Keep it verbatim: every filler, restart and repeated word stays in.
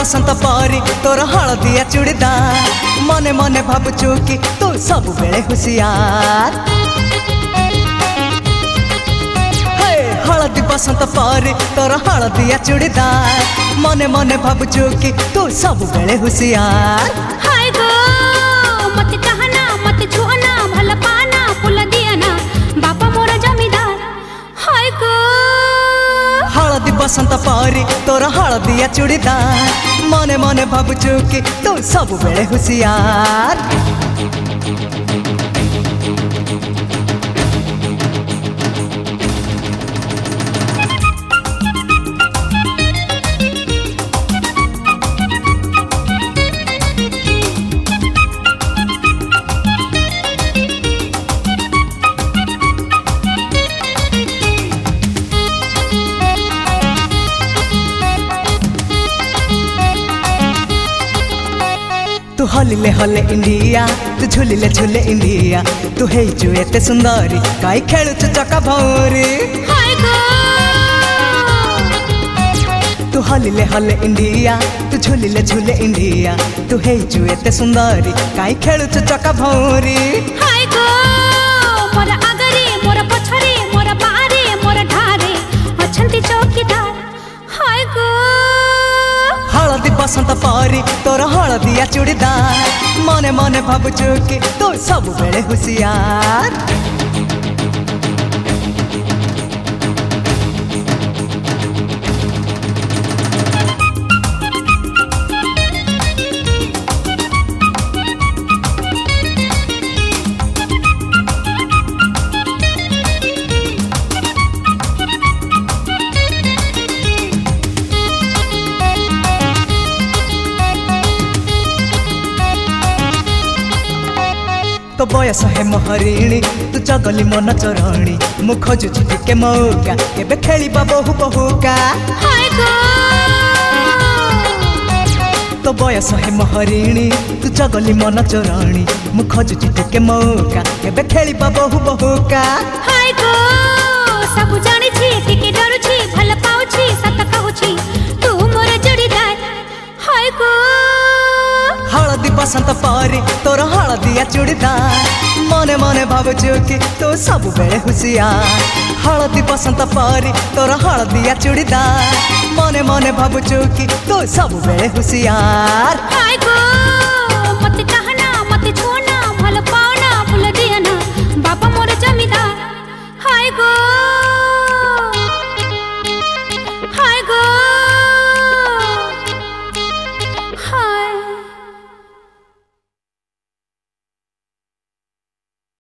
बसंत परी तोर हलदिया चूड़ीदार मने मने भाबुचु कि तू सब बेले हुशियार। हलदी बसंत परी तोर हलदिया चूड़ीदार मने मने भाबुचु कि तू सब बेले हुशियार। हाय गो मत कहना मत छुना भल पाना फूल दियाना बापा मोरा जमीदार। हाय गो हलदी बसंत परी तोर हलदिया चूड़ीदार मने मने भाबुचु कि तू सब बेले हुशियार। तू हलिले हले इंडिया तू झुलिले झुले इंडिया तू हे जो एते सुंदरी काई खेलुचु चका भौरी। हाय गो तू हलिले हले इंडिया तू झुलिले झुले इंडिया तू हे जो एते सुंदरी काई खेलुचु चका भौरी। हाय गो मोर आगरे मोर पछरे मोर बारे मोर ढारे अछंती चौकीदार। हाय गो हलदी बसंत परी तोर हलदिया चूड़ीदार मने मने भाबुचु कि तू सब बेले हुशियार। तो बयस है महरिणी तू चगली मन चरणी मु खोजुची टिके मौका केबे खेलिबा बहु बहुका। हाय गो तो बयस है महरिणी तू चगली मन चरणी मु खोजुची टिके मौका केबे खेलिबा बहु बहुका। हाय गो सब जानी छी टिके डरू छी भल पाउ छी सत कहू छी तू मोर जोड़ीदार। हाय गो हलदी बसंत परी तोर हलदिया चूड़ीदार मने मने भाबुचु कि तू सब बेले हुशियार। हलदी बसंत परी तोर हलदिया चूड़ीदार मने मने भाबुचु कि तू सब बेले हुशियार। हाय